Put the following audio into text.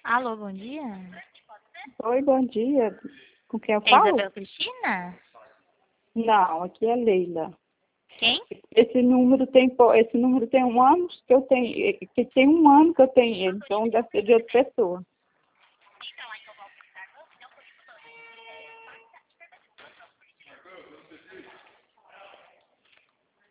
Alô, bom dia. Oi, bom dia. Com quem eu É falo? Isabel Cristina? Não, aqui é Leila. Quem? Esse número tem um ano que eu tenho, que tem um ano que eu tenho ele, então deve ser de outra pessoa.